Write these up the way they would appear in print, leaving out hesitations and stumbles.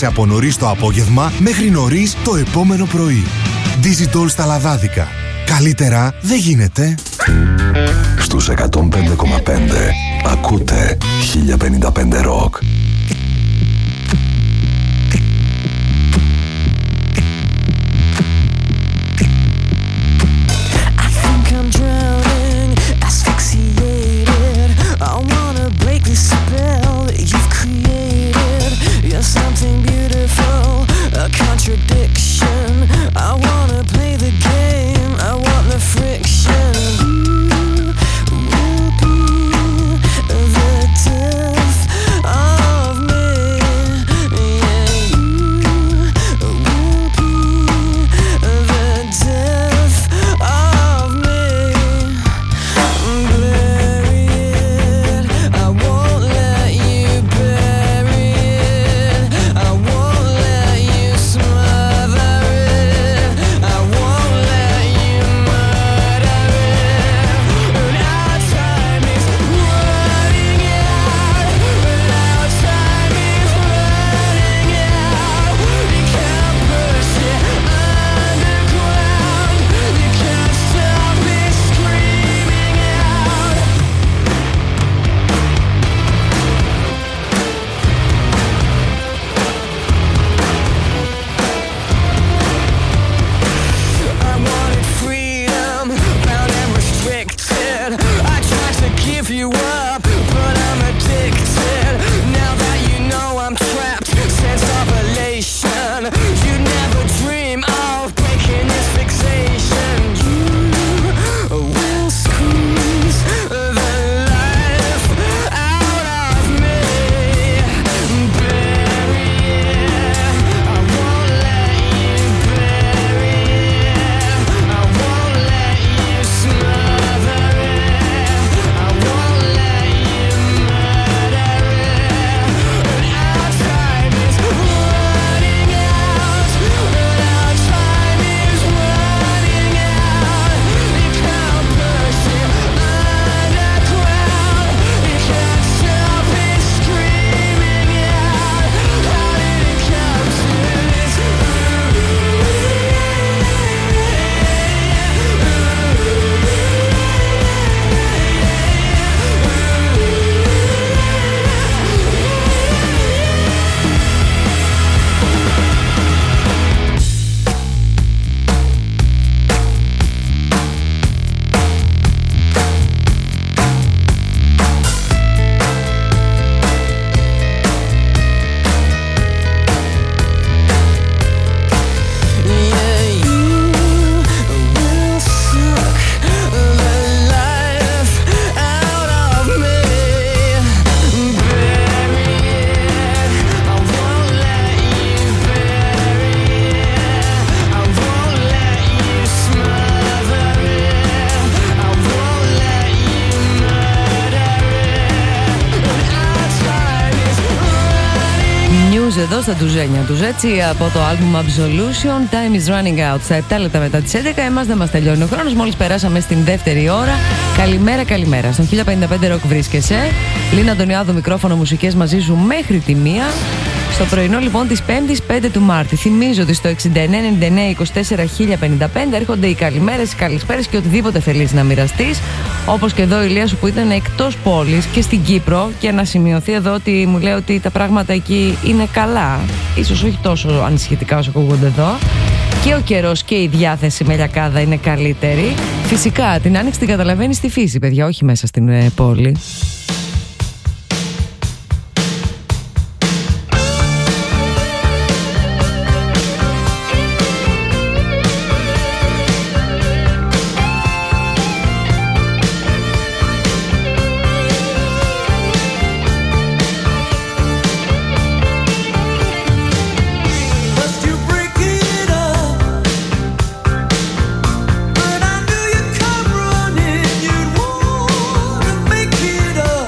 ετοίμασε από νωρίς το απόγευμα μέχρι νωρίς το επόμενο πρωί. Digital στα λαδάδικα. Καλύτερα δεν γίνεται. Στους 105,5 ακούτε 1055 Rock. Something beautiful, a contradiction. I wanna play the game, I want the friction. You will be the death of me. Yeah, you will be the death of me. Bury it, I won't let you bury it. I won't let you smother it. I won't let you murder it. And our time is running out. And our time is running out. You can't push it underground. You can't stop it screaming out. I wanted freedom, bound and restricted. I tried to give you up, but I'm addicted. Now that you know I'm trapped, sense of elation. You never dream of breaking this fixation. You will squeeze the life out of me. Bury it, I won't let you bury it. I won't let you smother it. I won't let you murder it. And our time is running out. And our time is running out. You can't push it underground. You can't stop it screaming out. How did it come to this? Yeah, you will suck the life out of me. Bury it, I won't let you bury it. I won't let you smother it. I won't let you murder it. And our time is running. News εδώ στα Ντουζένια τους, έτσι, από το album Absolution. Time is running out. Στα 7 λεπτά μετά τις 11. Εμάς δεν μας τελειώνει ο χρόνος. Μόλις περάσαμε στην δεύτερη ώρα. Καλημέρα, καλημέρα. Στον 1055 Rock βρίσκεσαι. Λίνα Αντωνιάδου, μικρόφωνο, μουσικές μαζί σου μέχρι τη 1. Στο πρωινό λοιπόν της 5ης 5 του Μάρτη. Θυμίζω ότι στο 69-99-24-1055 έρχονται οι καλημέρες, οι καλησπέρες και οτιδήποτε θέλεις να μοιραστείς. Όπως και εδώ η Ηλία σου που ήταν εκτός πόλης και στην Κύπρο. Και να σημειωθεί εδώ ότι μου λέει ότι τα πράγματα εκεί είναι καλά. Ίσως όχι τόσο ανησυχητικά όσο ακούγονται εδώ. Και ο καιρός και η διάθεση με λιακάδα είναι καλύτερη. Φυσικά την άνοιξη την καταλαβαίνει στη φύση, παιδιά, όχι μέσα στην πόλη. But I knew you'd come running, you'd want to make it up.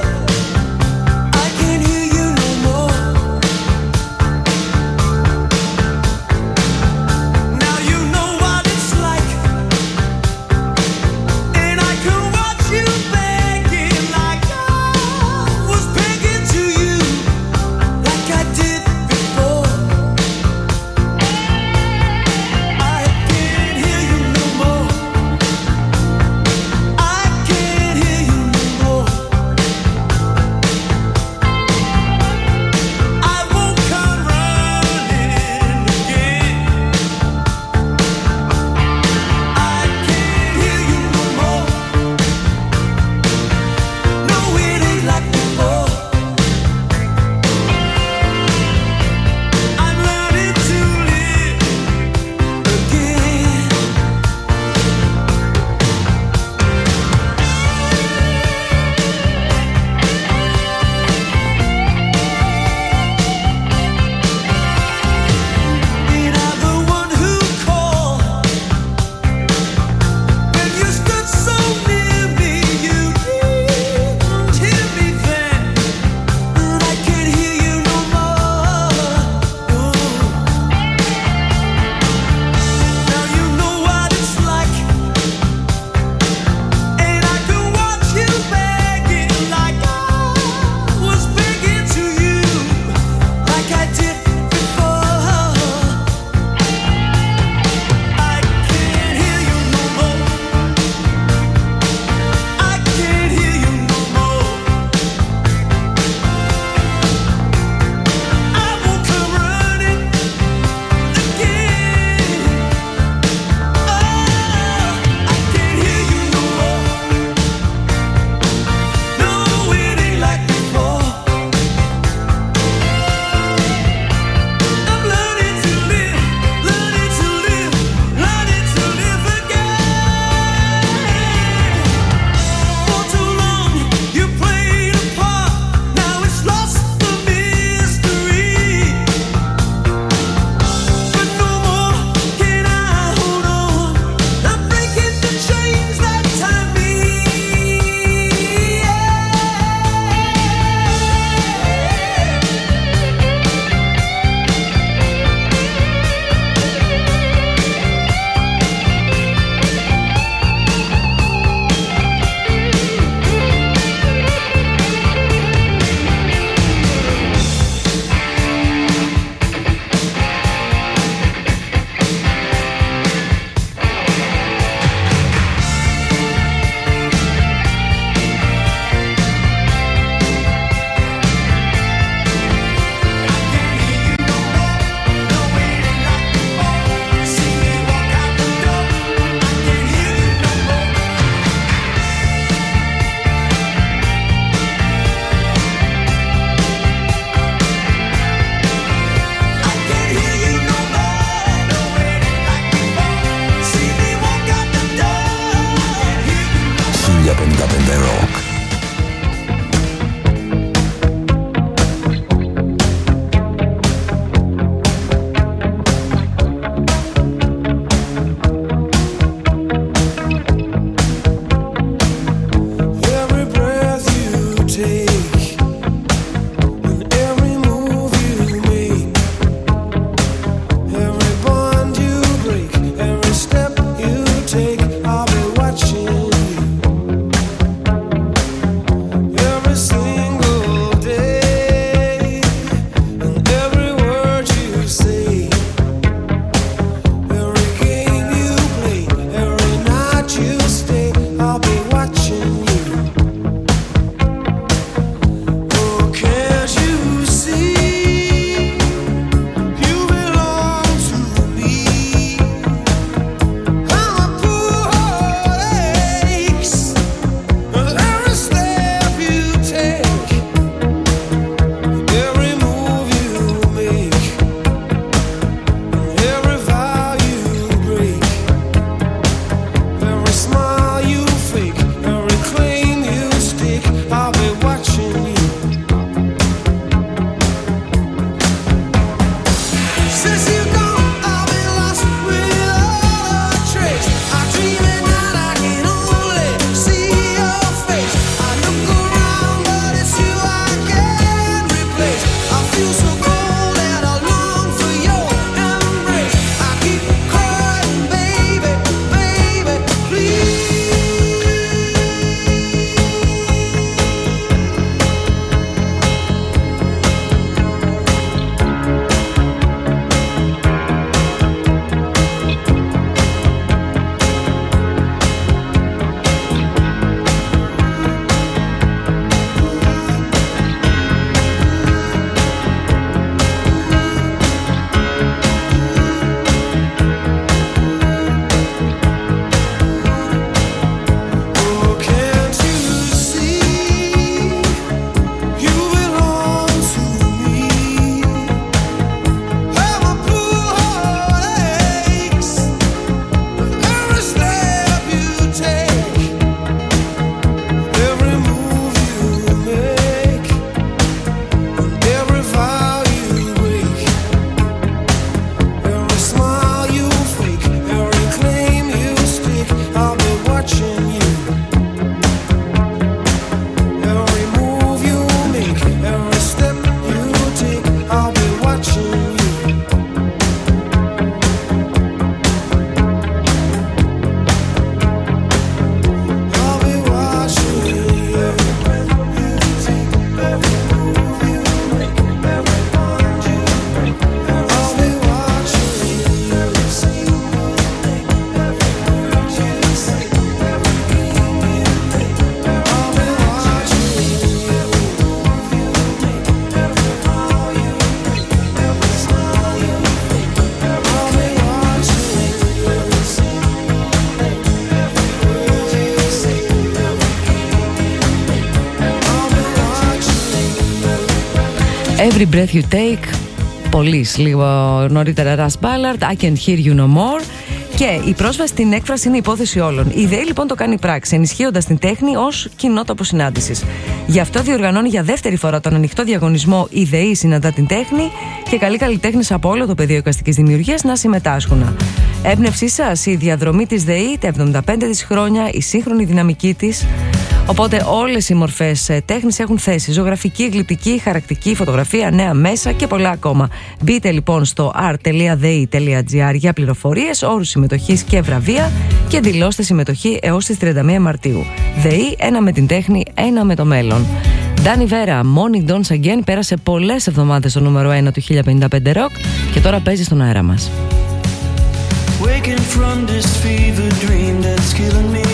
Every Breath You Take, Police, λίγο νωρίτερα Russ Ballard, I Can't Hear You No More. Και η πρόσβαση στην έκφραση είναι υπόθεση όλων. Η ΔΕΗ λοιπόν το κάνει πράξη, ενισχύοντας την τέχνη ως κοινό τόπο συνάντησης. Γι' αυτό διοργανώνει για δεύτερη φορά τον ανοιχτό διαγωνισμό «Η ΔΕΗ συναντά την τέχνη» και καλεί καλλιτέχνες από όλο το πεδίο εικαστικής δημιουργίας να συμμετάσχουν. Έμπνευσή σας, η διαδρομή της ΔΕΗ, τα 75 της χρόνια, η σύγχρονη δυναμική της. Οπότε όλες οι μορφές τέχνης έχουν θέση. Ζωγραφική, γλυπτική, χαρακτική, φωτογραφία, νέα μέσα και πολλά ακόμα. Μπείτε λοιπόν στο art.dei.gr για πληροφορίες, όρους συμμετοχής και βραβεία και δηλώστε συμμετοχή έως τις 31 Μαρτίου. ΔΕΗ, ένα με την τέχνη, ένα με το μέλλον. Ντάνι Βέρα, Morning Dawns Again, πέρασε πολλές εβδομάδες στο νούμερο 1 του 1055 Rock και τώρα παίζει στον αέρα μας. Waking from this fever dream that's killing me.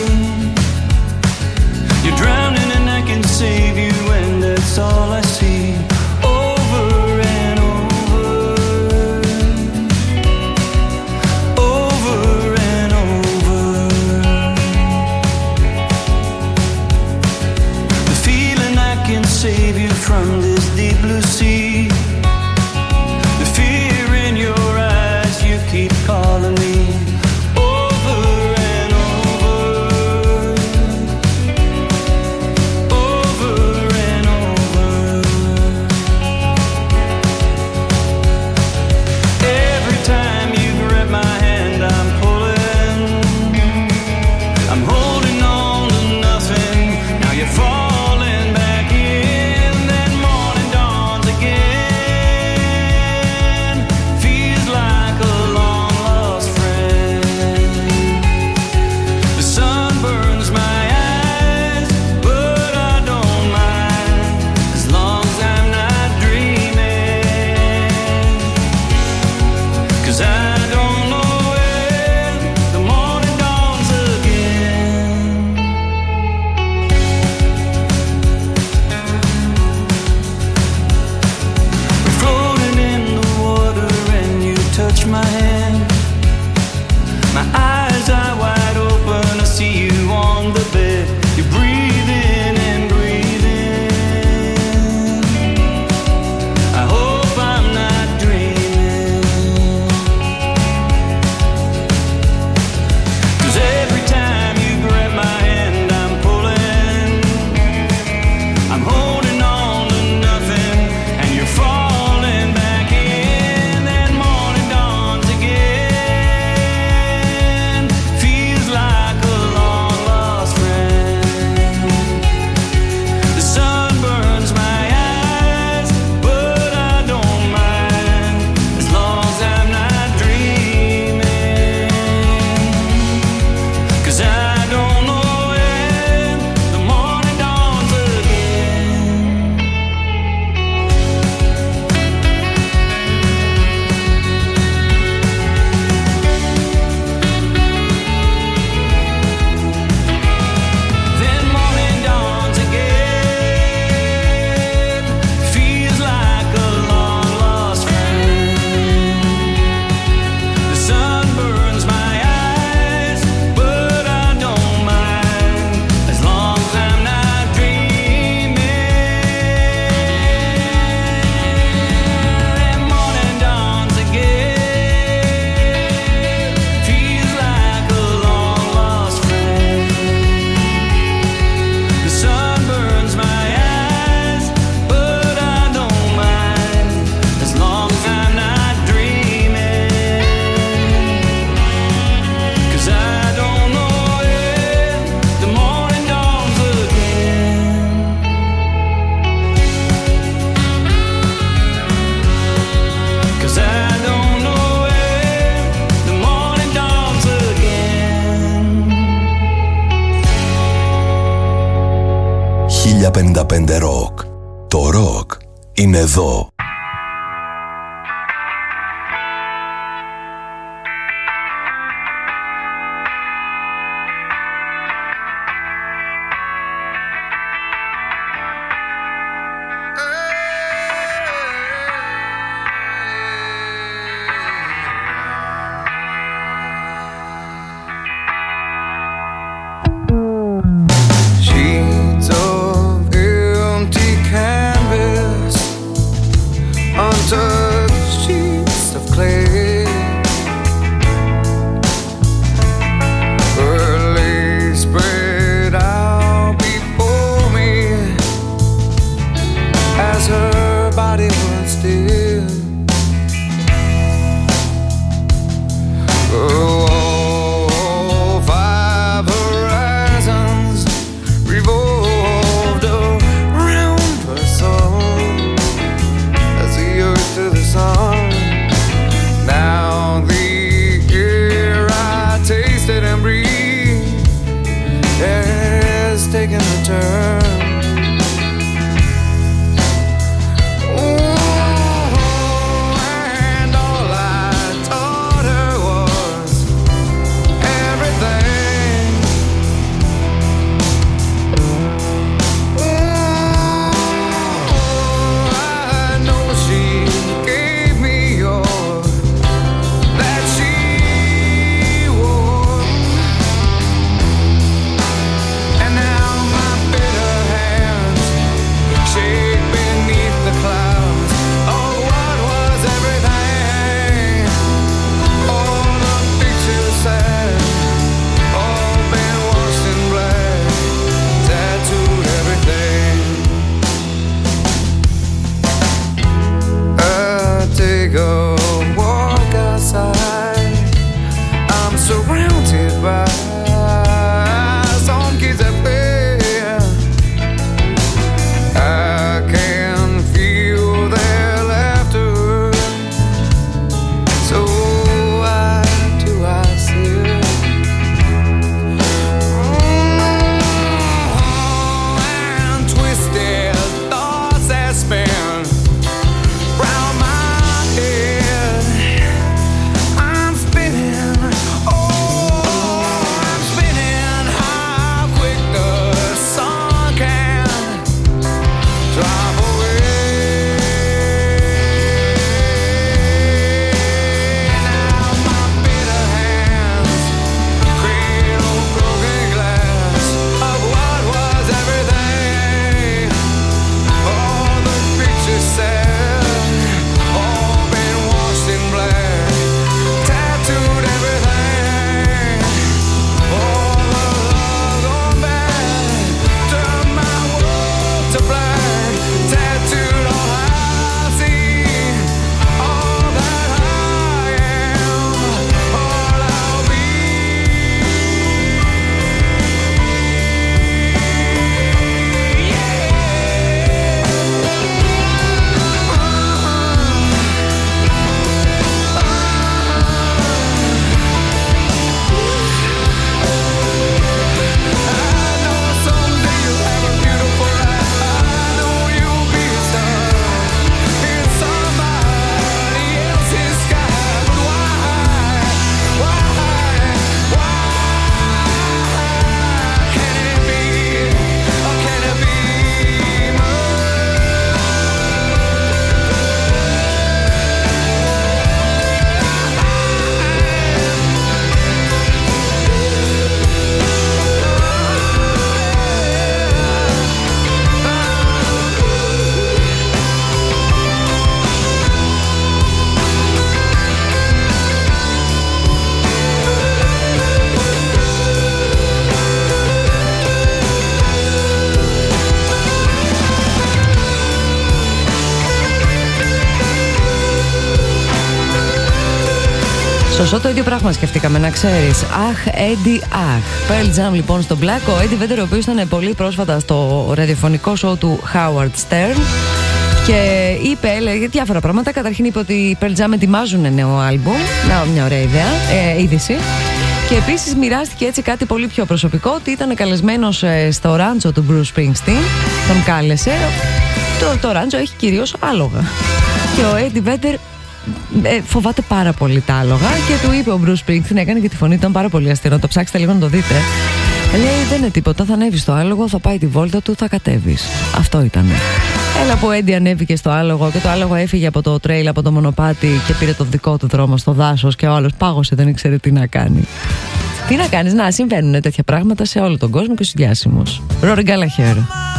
You're drowning and I can save you, and that's all I see. Over and over, over and over. The feeling I can save you from this deep blue sea. The fear in your eyes, you keep calling me. Rock. Το ροκ είναι εδώ. Σωστό, το ίδιο πράγμα σκεφτήκαμε, να ξέρεις. Αχ, Eddie, αχ. Pearl Jam λοιπόν στον Black. Ο Eddie Vedder, ο οποίος ήταν πολύ πρόσφατα στο ραδιοφωνικό σοου του Howard Stern και είπε, έλεγε διάφορα πράγματα. Καταρχήν είπε ότι οι Pearl Jam ετοιμάζουν νέο άλμπουμ. Μια ωραία είδηση. Και επίσης μοιράστηκε έτσι κάτι πολύ πιο προσωπικό, ότι ήταν καλεσμένος στο ράντσο του Bruce Springsteen. Τον κάλεσε. Το ράντσο έχει κυρίως άλογα. Και ο Eddie Vedder φοβάται πάρα πολύ τα άλογα και του είπε ο Bruce Springsteen, έκανε και τη φωνή, ήταν πάρα πολύ αστείο, το ψάξετε λίγο να το δείτε. Λέει, δεν είναι τίποτα, θα ανέβεις στο άλογο, θα πάει τη βόλτα του, θα κατέβεις. Αυτό ήτανε. Έλα που ο Eddie ανέβηκε στο άλογο και το άλογο έφυγε από το τρέιλ, από το μονοπάτι και πήρε το δικό του δρόμο στο δάσος και ο άλλος πάγωσε, δεν ήξερε τι να κάνει. Τι να κάνεις, να συμβαίνουν τέτοια πράγματα σε όλο τον κόσμο και στους διάσημους. Rory Gallagher.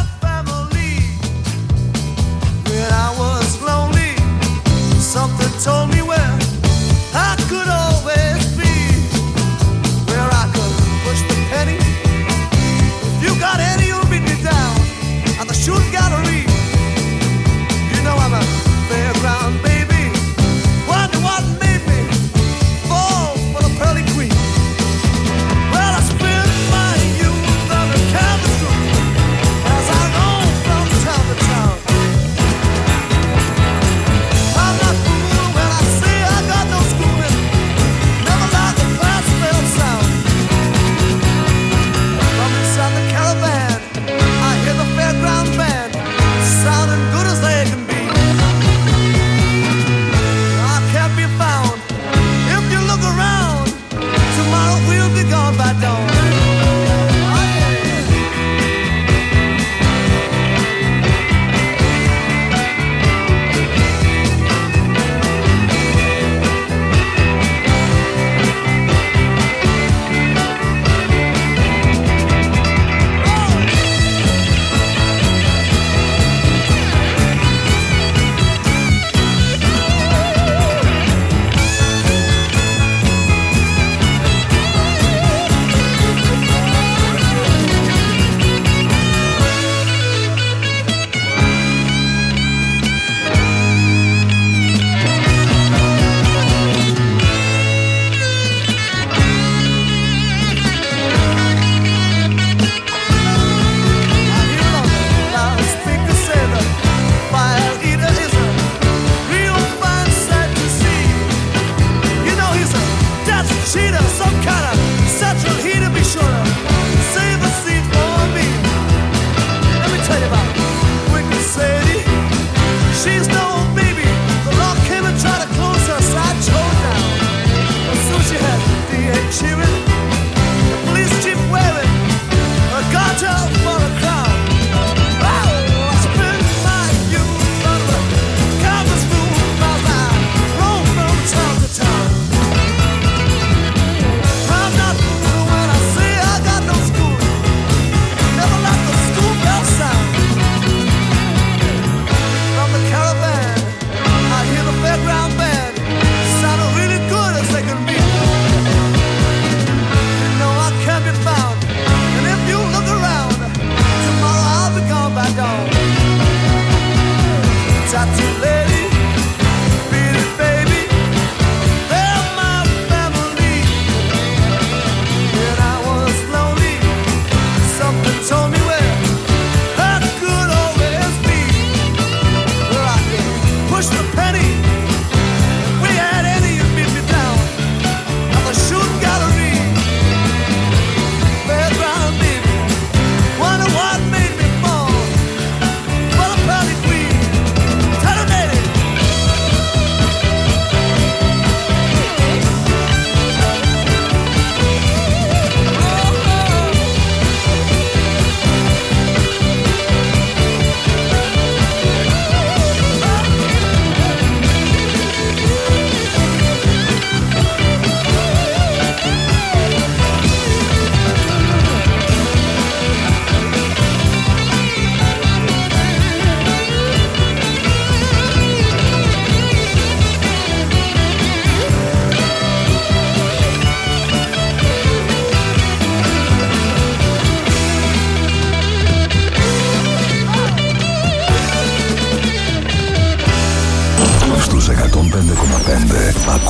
Something told me where I could always be, where I could push the penny. If you got any, you'll beat me down at the shooting gallery. You know I'm a fairground baby. Wonder what made me fall for the pearly queen. Well, I spent my youth on the canvas room as I roam from town to town.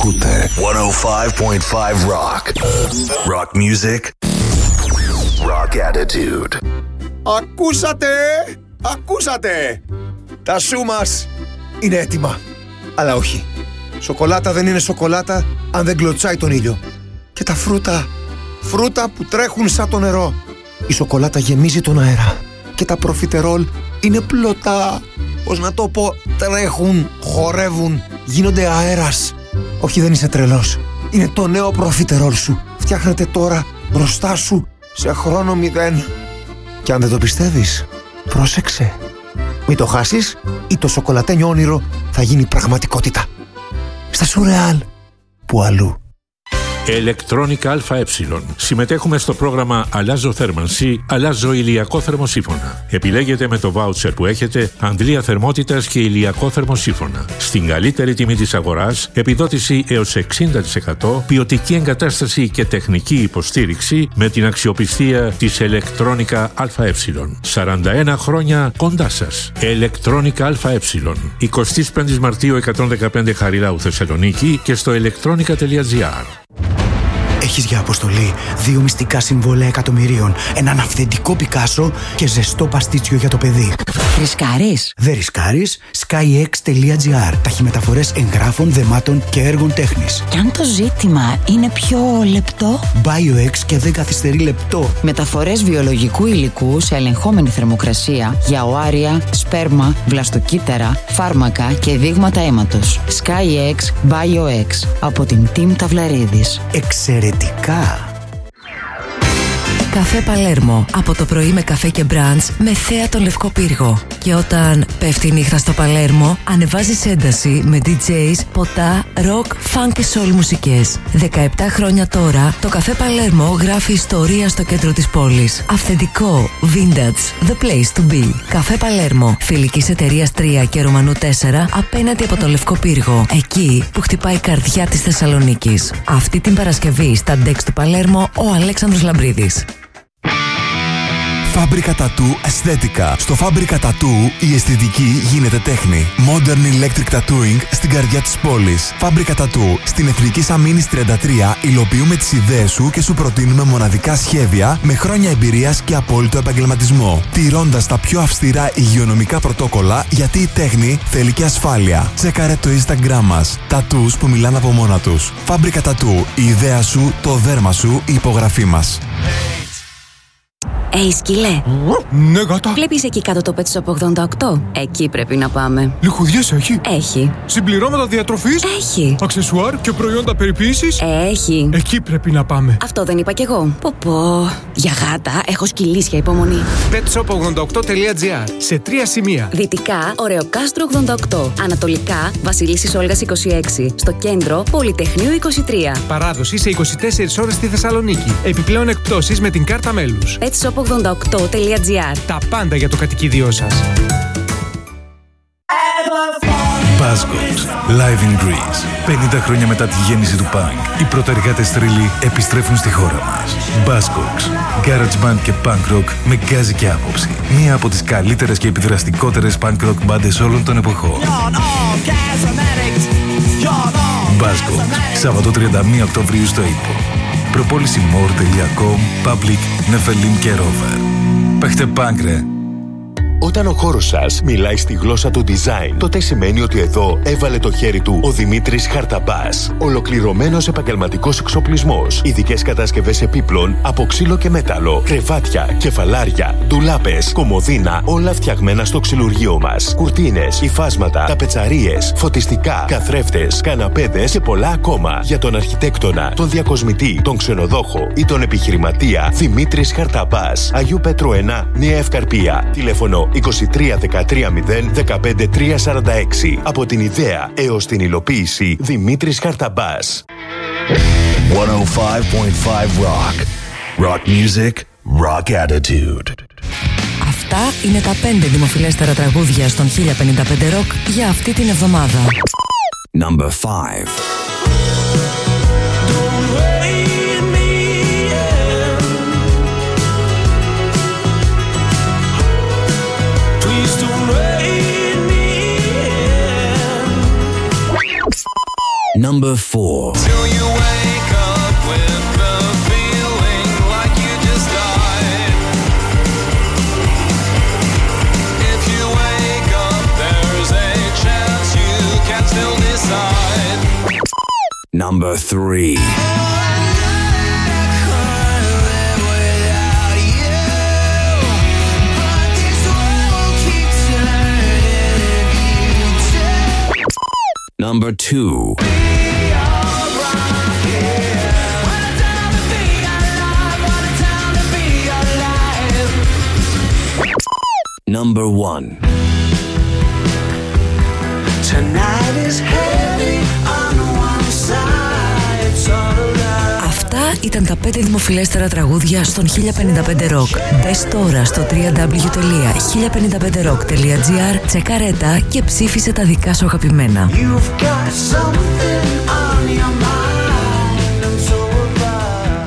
Ακούτε 105.5 Rock. Rock music. Rock attitude. Ακούσατε! Τα σου μας είναι έτοιμα. Αλλά όχι. Σοκολάτα δεν είναι σοκολάτα αν δεν κλωτσάει τον ήλιο. Και τα φρούτα που τρέχουν σαν το νερό. Η σοκολάτα γεμίζει τον αέρα. Και τα προφιτερόλ είναι πλωτά. Πώς να το πω, τρέχουν, χορεύουν, γίνονται αέρας. Όχι, δεν είσαι τρελός. Είναι το νέο προφιτερόλ σου. Φτιάχνεται τώρα μπροστά σου σε χρόνο 0. Και αν δεν το πιστεύεις, πρόσεξε. Μην το χάσεις ή το σοκολατένιο όνειρο θα γίνει πραγματικότητα. Στα Σουρεάλ, που αλλού. Electronica ΑΕ. Συμμετέχουμε στο πρόγραμμα Αλλάζω θέρμανση, αλλάζω ηλιακό θερμοσύφωνα. Επιλέγετε με το voucher που έχετε αντλία θερμότητας και ηλιακό θερμοσύφωνα. Στην καλύτερη τιμή της αγοράς, επιδότηση έως 60%, ποιοτική εγκατάσταση και τεχνική υποστήριξη με την αξιοπιστία της Electronica ΑΕ. 41 χρόνια κοντά σας. Electronica ΑΕ. 25 Μαρτίου 115 Χαριλάου Θεσσαλονίκη και στο electronica.gr. Έχεις για αποστολή 2 μυστικά συμβόλαια εκατομμυρίων, έναν αυθεντικό Πικάσο και ζεστό παστίτσιο για το παιδί. Ρισκάρεις? Δεν ρισκάρεις. skyx.gr. Ταχυμεταφορές εγγράφων, δεμάτων και έργων τέχνης. Κι αν το ζήτημα είναι πιο λεπτό? BioX και δεν καθυστερεί λεπτό. Μεταφορές βιολογικού υλικού σε ελεγχόμενη θερμοκρασία για οάρια, σπέρμα, βλαστοκύτταρα, φάρμακα και δείγματα αίματος. SkyX BioX από την Team Ταυλαρίδης. Εξαιρετικά! Καφέ Παλέρμο. Από το πρωί με καφέ και μπραντς με θέα τον Λευκό Πύργο. Και όταν πέφτει η νύχτα στο Παλέρμο, ανεβάζεις ένταση με DJs, ποτά, rock, funk και soul μουσικές. 17 χρόνια τώρα, το Καφέ Παλέρμο γράφει ιστορία στο κέντρο της πόλης. Αυθεντικό, vintage, the place to be. Καφέ Παλέρμο, Φιλικής Εταιρείας 3 και Ρωμανού 4, απέναντι από τον Λευκό Πύργο. Εκεί που χτυπάει η καρδιά της Θεσσαλονίκης. Αυτή την Παρασκευή στα ντεξ του Παλέρμο, ο Αλέξανδρος Λαμπρίδης. Φάμπρικα Τατού Αισθέτικα. Στο Φάμπρικα Τατού η αισθητική γίνεται τέχνη. Modern Electric Tattooing στην καρδιά της πόλης. Φάμπρικα Τατού στην Εθνική Σαμίνης 33 υλοποιούμε τις ιδέες σου και σου προτείνουμε μοναδικά σχέδια με χρόνια εμπειρίας και απόλυτο επαγγελματισμό. Τηρώντας τα πιο αυστηρά υγειονομικά πρωτόκολλα, γιατί η τέχνη θέλει και ασφάλεια. Τσέκαρε το Instagram μας. Τατούς που μιλάνε από μόνα τους. Φάμπρικα Τατού. Η ιδέα σου, το δέρμα σου, η υπογραφή μας. Σκύλε. Ναι, γάτα. Βλέπεις εκεί κάτω το Pet Shop 88? Εκεί πρέπει να πάμε. Λιχουδιές έχει? Έχει. Συμπληρώματα διατροφής? Έχει. Αξεσουάρ και προϊόντα περιποίησης? Έχει. Εκεί πρέπει να πάμε. Αυτό δεν είπα κι εγώ. Πω. Για γάτα έχω σκυλίσια υπομονή. petshop88.gr. Σε 3 σημεία. Δυτικά, Ωρεοκάστρο 88. Ανατολικά, Βασιλίσσης Όλγας 26. Στο κέντρο, Πολυτεχνείου 23. Παράδοση σε 24 ώρες στη Θεσσαλονίκη. Επιπλέον εκπτώσεις με την κάρτα μέλους. petshop88.gr. Τα πάντα για το κατοικίδιό σας. Buzzcocks, live in Greece. 50 χρόνια μετά τη γέννηση του punk, οι πρωτεργάτες θρύλοι επιστρέφουν στη χώρα μας. Buzzcocks, garage band και punk rock με γκάζι και άποψη. Μία από τις καλύτερες και επιδραστικότερες punk rock μπάντες όλων των εποχών. Buzzcocks, Σάββατο 31 Οκτωβρίου στο ΥΠΟ. Προπόληση more.com, Public, Nephilim και Rover. Παίχτε punk ρε. Όταν ο χώρος σας μιλάει στη γλώσσα του design, τότε σημαίνει ότι εδώ έβαλε το χέρι του ο Δημήτρης Χαρταμπάς. Ολοκληρωμένος επαγγελματικός εξοπλισμός, ειδικές κατασκευές επίπλων από ξύλο και μέταλλο, κρεβάτια, κεφαλάρια, ντουλάπες, κομοδίνα, όλα φτιαγμένα στο ξυλουργείο μας. Κουρτίνες, υφάσματα, ταπετσαρίες, φωτιστικά, καθρέφτες, καναπέδες και πολλά ακόμα. Για τον αρχιτέκτονα, τον διακοσμητή, τον ξενοδόχο ή τον επιχειρηματία, Δημήτρης Χαρταμπάς. Αγίου Πέτρου 1, Νέα Ευκαρπία. Τηλέφωνο 23 13 0 15 346. Από την ιδέα έως την υλοποίηση, Δημήτρης Χαρταμπάς. 105.5 Rock. Rock music, rock attitude. Αυτά είναι τα 5 δημοφιλέστερα τραγούδια στον 1055 Rock για αυτή την εβδομάδα. Number 5. Number Number 4. Till you wake up with the feeling like you just died. If you wake up, there's a chance you can still decide. Number 3. Number 2. Number 1. Tonight is heavy on one side, it's all around. Αυτά ήταν τα 5 δημοφιλέστερα τραγούδια στον 1055 Rock. Μπες τώρα στο www.1055rock.gr, τσεκάρε τα και ψήφισε τα δικά σου αγαπημένα. You've got something on your mind, and so have I.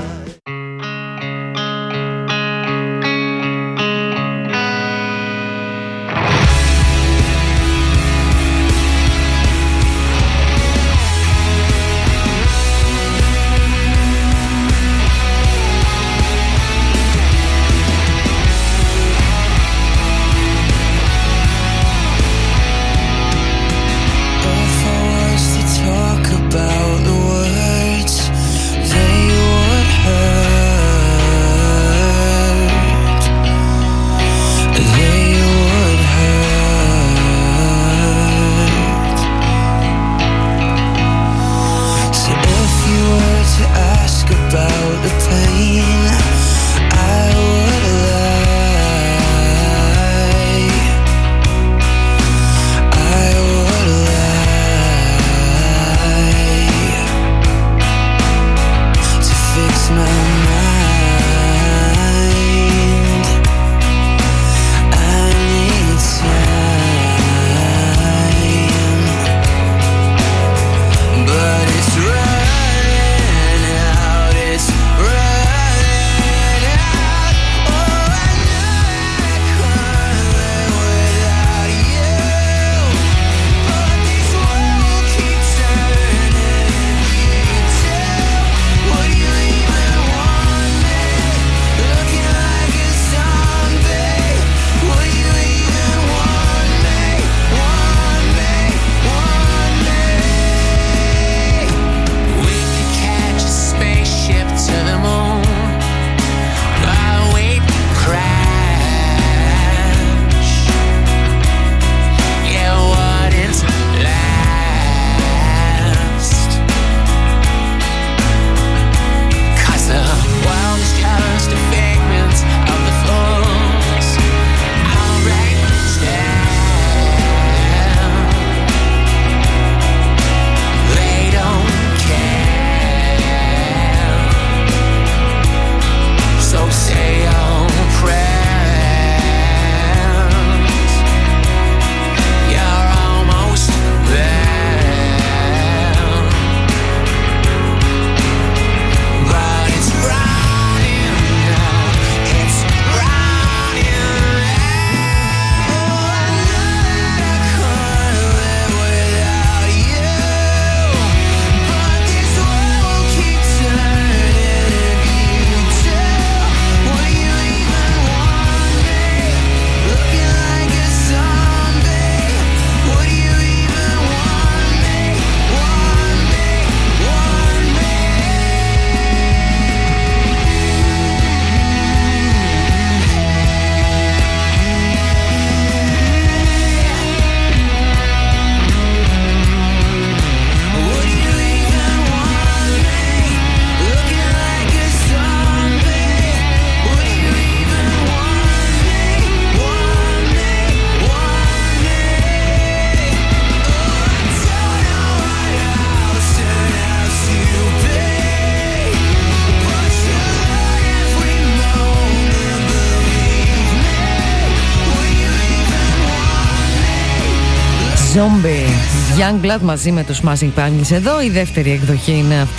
Zombie, Youngblood μαζί με τους Smashing Pumpkins εδώ. Η δεύτερη εκδοχή είναι αυτή.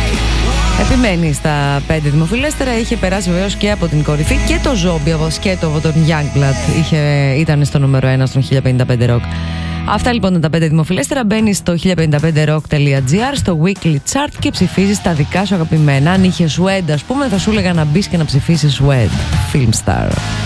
Επιμένει στα 5 δημοφιλέστερα. Είχε περάσει βεβαίως και από την κορυφή και το Zombie, σκέτο από τον Youngblood ήταν στο νούμερο 1 στον 1055 Rock. Αυτά λοιπόν είναι τα 5 δημοφιλέστερα. Μπαίνεις στο 1055rock.gr, στο weekly chart και ψηφίζεις τα δικά σου αγαπημένα. Αν είχε Suede, ας πούμε, θα σου έλεγα να μπεις και να ψηφίσεις Suede, Filmstar.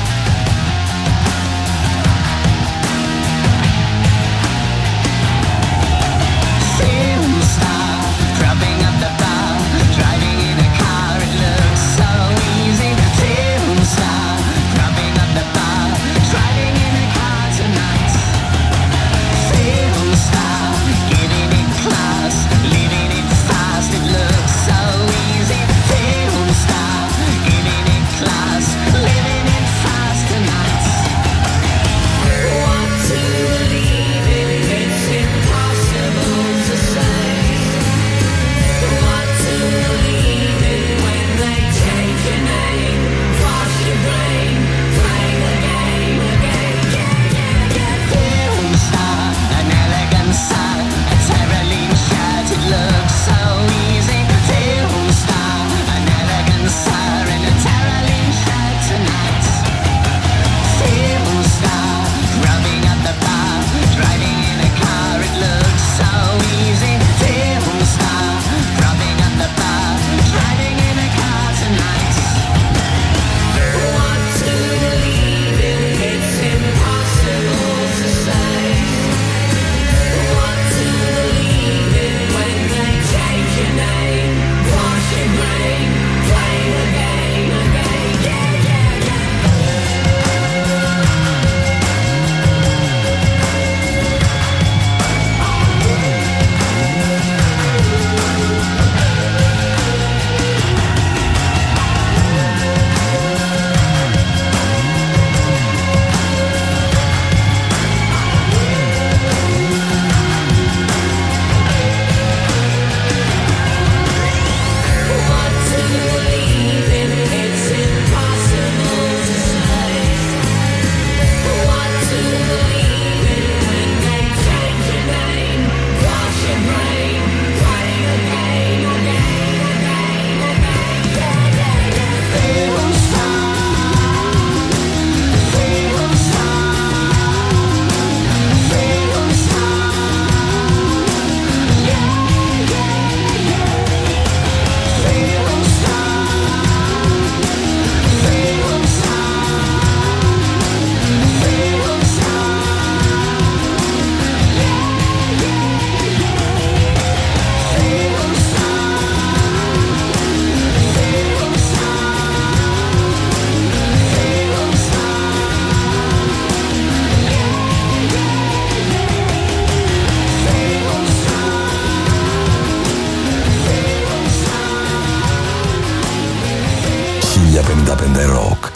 Rock.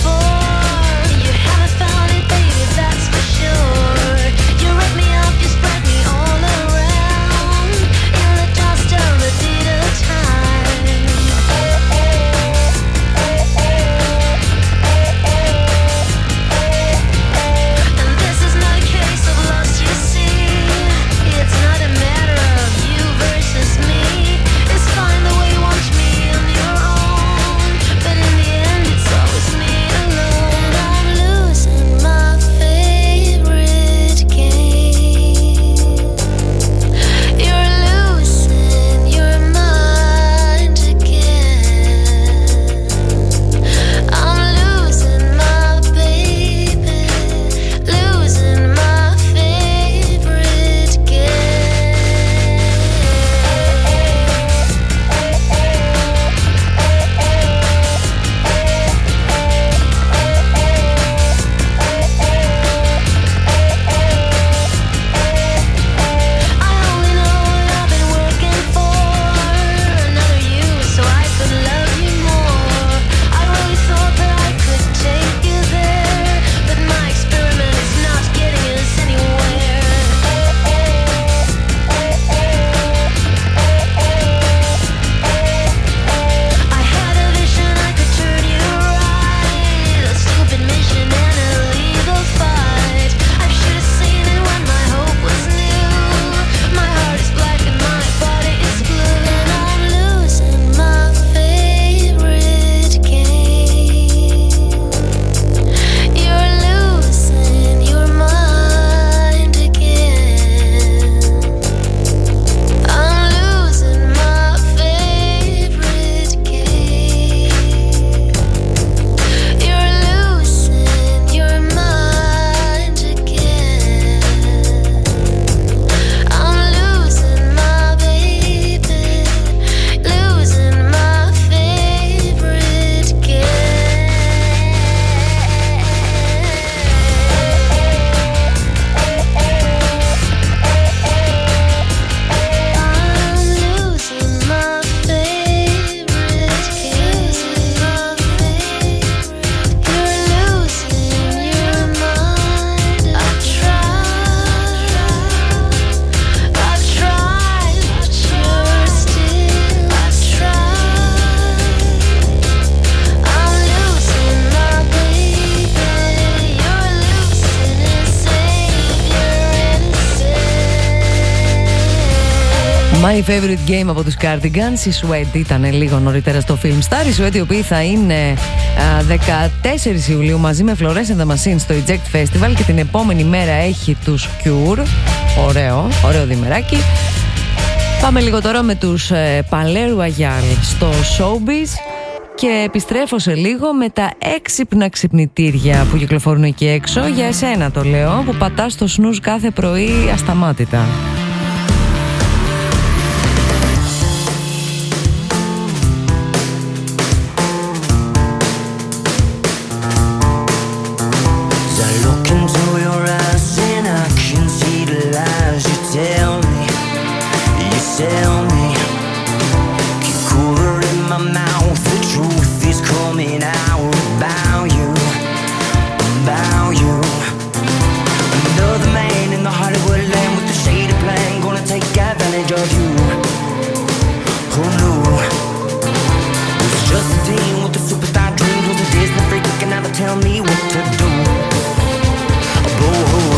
Just My favorite game από τους Cardigans. Η Sweat ήταν λίγο νωρίτερα στο Film Star. Η Sweat, οι οποίοι θα είναι 14 Ιουλίου μαζί με Florence and the Machine στο Eject Festival, και την επόμενη μέρα έχει τους Cure. Ωραίο διμεράκι. Πάμε λίγο τώρα με τους Palais Royal στο Showbiz και επιστρέφω σε λίγο με τα έξυπνα ξυπνητήρια που κυκλοφορούν εκεί έξω. Για εσένα το λέω, που πατάς το snooze κάθε πρωί ασταμάτητα. Tell me, keep cooler in my mouth. The truth is coming out about you. Another man in the Hollywood land with the shady plan, gonna take advantage of you. Oh no, it's just a teen with the superstar dreams, with a Disney freak looking out to tell me what to do. Oh.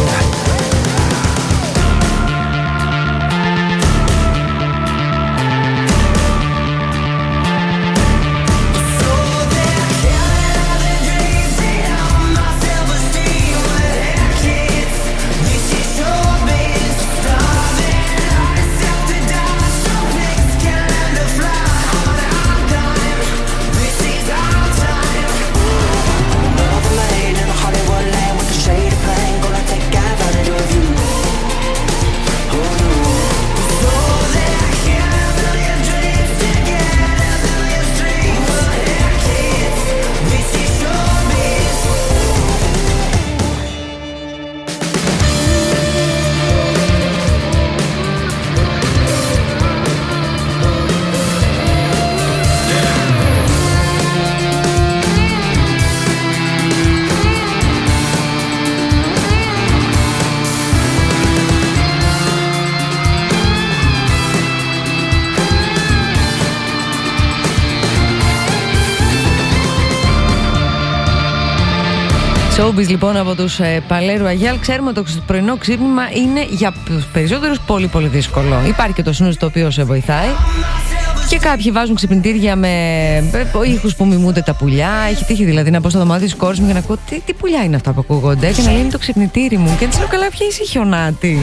Showbiz λοιπόν από τους Palais Royal. Ξέρουμε ότι το πρωινό ξύπνημα είναι για τους περισσότερους πολύ δύσκολο. Υπάρχει και το snooze το οποίο σε βοηθάει. Και κάποιοι βάζουν ξυπνητήρια με ήχους που μιμούνται τα πουλιά. Έχει τύχει δηλαδή να πω στο δωμάτιο της κόρης μου και να ακούω τι πουλιά είναι αυτά που ακούγονται. Και να λέει είναι το ξυπνητήρι μου. Και έτσι λέω καλά, ποια είσαι χιονάτη.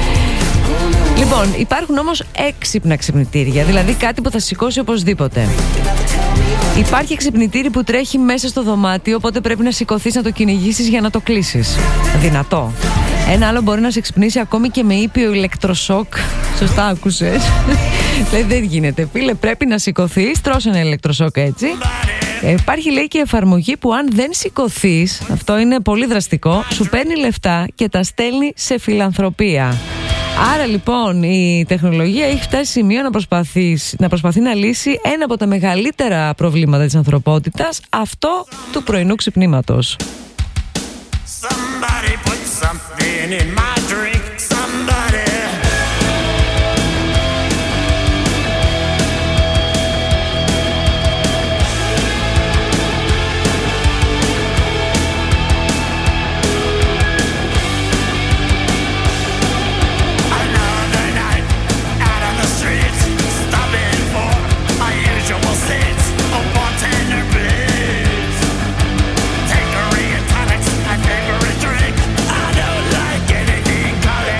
Λοιπόν, υπάρχουν όμως έξυπνα ξυπνητήρια, δηλαδή κάτι που θα σηκώσει οπωσδήποτε. Υπάρχει ξυπνητήρι που τρέχει μέσα στο δωμάτιο, οπότε πρέπει να σηκωθείς να το κυνηγήσεις για να το κλείσεις. Δυνατό. Ένα άλλο μπορεί να σε ξυπνήσει ακόμη και με ήπιο ηλεκτροσόκ. Σωστά άκουσες. Δηλαδή δεν γίνεται. Φίλε, πρέπει να σηκωθείς, τρως ένα ηλεκτροσόκ έτσι. Υπάρχει λέει και εφαρμογή που αν δεν σηκωθείς, αυτό είναι πολύ δραστικό, σου παίρνει λεφτά και τα στέλνει σε φιλανθρωπία. Άρα λοιπόν η τεχνολογία έχει φτάσει σημείο να προσπαθεί να λύσει ένα από τα μεγαλύτερα προβλήματα της ανθρωπότητας, αυτό του πρωινού ξυπνήματος. Somebody put something in my drink. Somebody. Another night out on the streets, stopping for my usual seats. A bartender, please. Take a real tonics, my favorite drink. I don't like anything colored.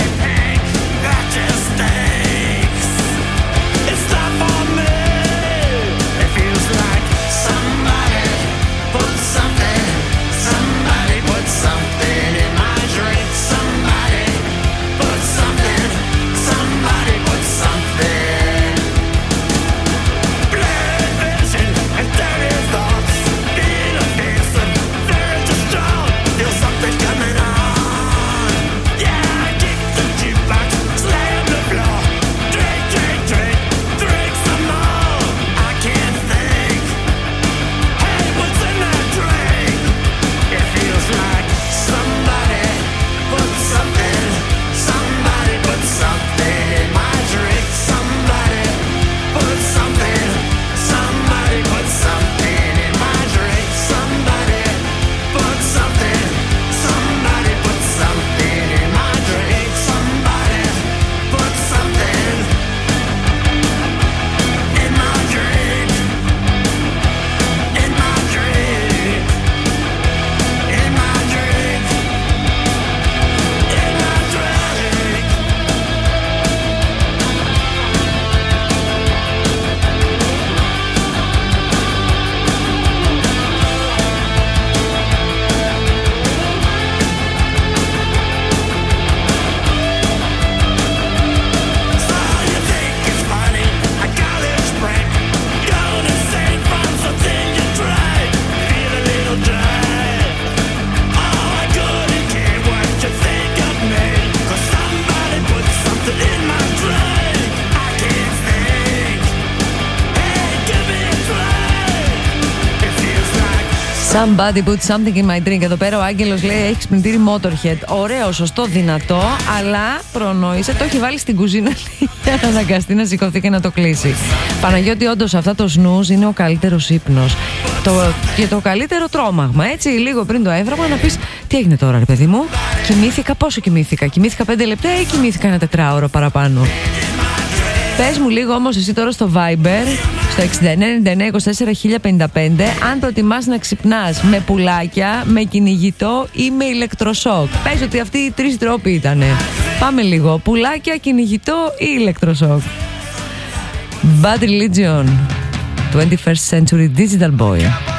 Somebody put something in my drink. Εδώ πέρα ο Άγγελος λέει έχει ξυπνητήρι Motorhead. Ωραίο, σωστό, δυνατό, αλλά προνόησε. Το έχει βάλει στην κουζίνα για να αναγκαστεί να σηκωθεί και να το κλείσει. Παναγιώτη, όντως αυτά το snooze είναι ο καλύτερος ύπνος. Και το καλύτερο τρόμαγμα. Έτσι, λίγο πριν το έβραγμα να πεις τι έγινε τώρα, ρε παιδί μου. Κοιμήθηκα, πόσο κοιμήθηκα? Κοιμήθηκα 5 λεπτά ή κοιμήθηκα ένα 4ωρο παραπάνω? Πες μου λίγο όμως εσύ τώρα στο Viber, στο 6999241055, αν προτιμάς να ξυπνάς με πουλάκια, με κυνηγητό ή με ηλεκτροσόκ. Πες ότι αυτοί οι 3 τρόποι ήτανε. Πάμε λίγο. Πουλάκια, κυνηγητό ή ηλεκτροσόκ. Bad Religion, 21st Century Digital Boy.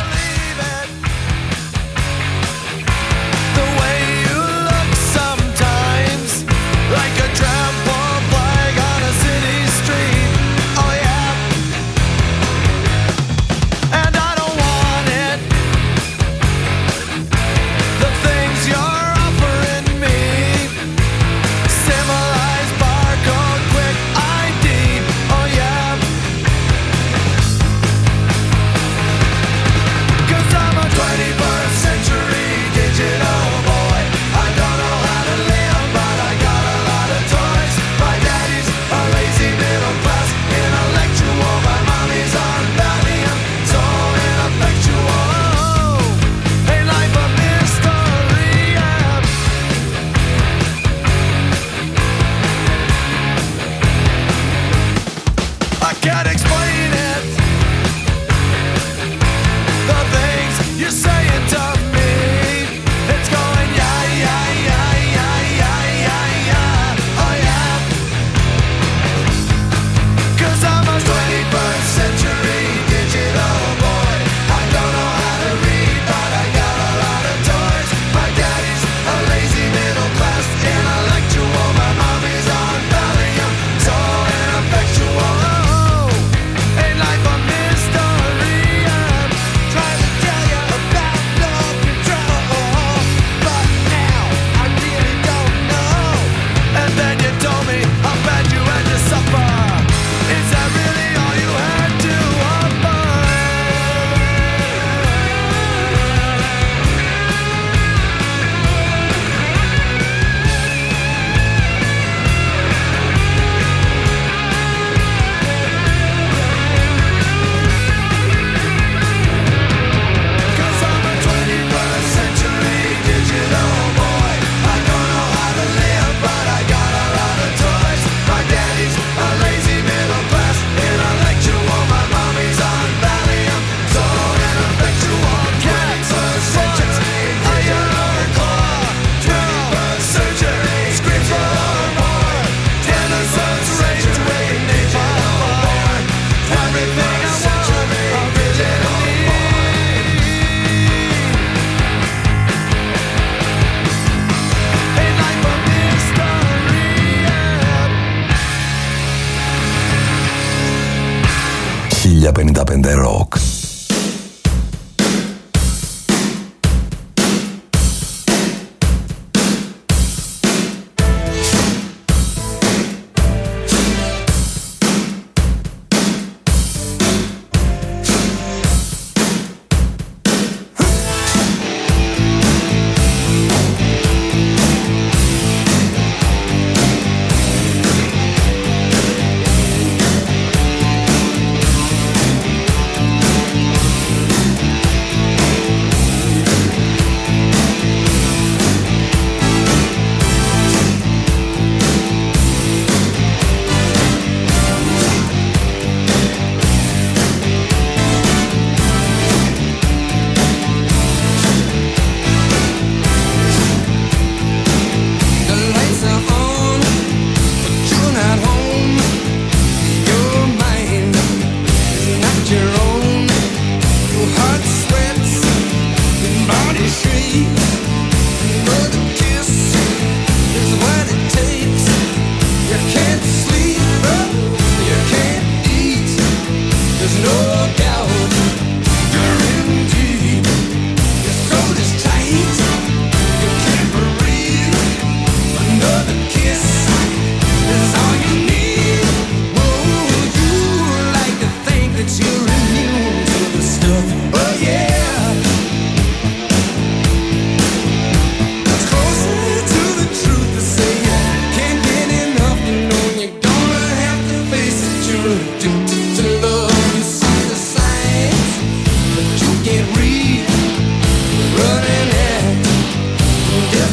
Rock.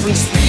difference.